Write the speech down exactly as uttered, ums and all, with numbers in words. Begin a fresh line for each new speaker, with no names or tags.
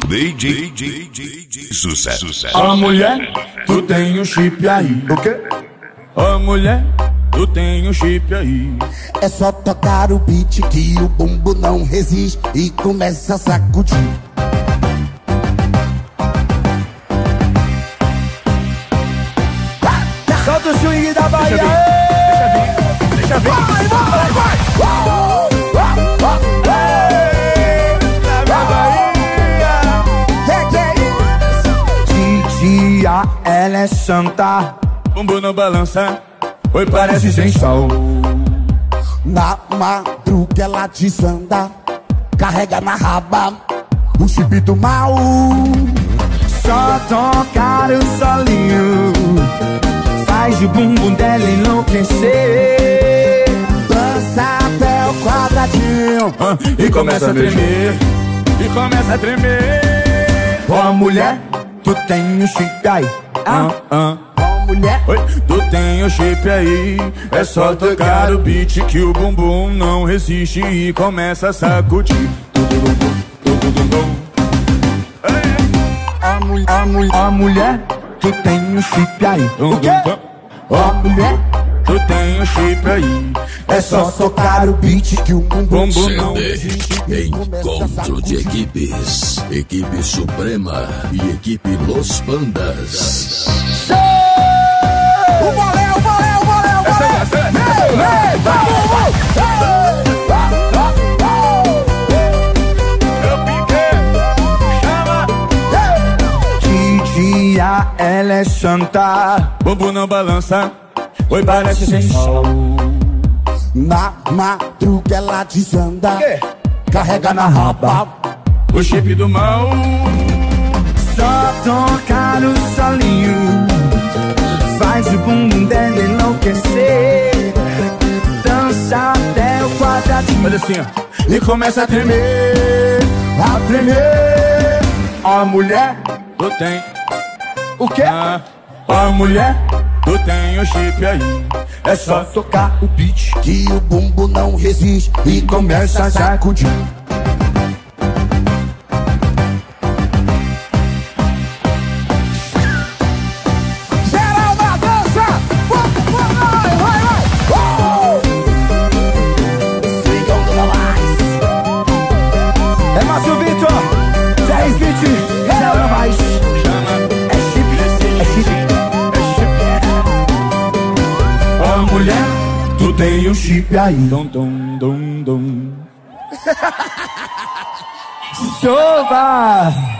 D J, D J, D J, sucesso.
Ó mulher, tu tem um chip aí.
O quê?
Ó mulher, tu tem um chip aí.
É só tocar o beat que o bumbo não resiste e começa a sacudir.
Solta o swing da Bahia.
Deixa vir, deixa vir.
Vai, vai, vai. Titia, ela é santa.
Bumbum não balança, oi, parece sem sal.
Na madruga ela desanda, carrega na raba o chip do mal.
Só tocar o solinho faz o bumbum dela enlouquecer.
Dança até o quadradinho
ah, e começa a tremer, e começa a tremer.
Ó mulher, tu tem um chip aí.
Ah, ah.
Ó mulher,
oi, tu tem o chip aí. É só tocar o beat que o bumbum não resiste e começa a sacudir.
Ó mulher, ó mulher, ó mulher, tu tem um chip aí.
O quê?
Ó mulher,
tu tem o chip aí.
é só tocar o beat que o bumbum
Bumbum
não
não
resiste e começa a
Encontro de
sacudir.
equipes. Equipe Suprema e equipe Los Pandas.
o bolé, o bolé, o bolé, o bolé.
Essa, essa,
Vem, vem, vamos,
eu piquei, chama.
Titia, ela é santa.
Bumbum não balança, oi, parece sem sal.
Na madruga ela desanda,
quê?
carrega na raba
O chip do mal.
Só tocar o solinho faz o bumbum dela enlouquecer. Dança até o quadradinho.
Olha assim, ó. E começa a
tremer, a tremer. Ó mulher,
Tu tem,
o quê?
ah, ó mulher, tu tem o chip aí. É só
Tocar o beat
que o bumbo não resiste e começa a sacudir.
geral na dança. Vai, vai, vai, vai.
Swing on the lines.
É Márcio Vitor, dez vinte, zero mais.
chama.
É chip, é chip.
Ó mulher,
Tu tem um chip aí.
dum dum dum dum.
Chuva!